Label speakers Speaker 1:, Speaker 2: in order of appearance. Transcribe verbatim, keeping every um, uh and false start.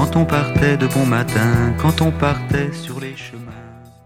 Speaker 1: quand on partait de bon matin, quand on partait sur les chemins.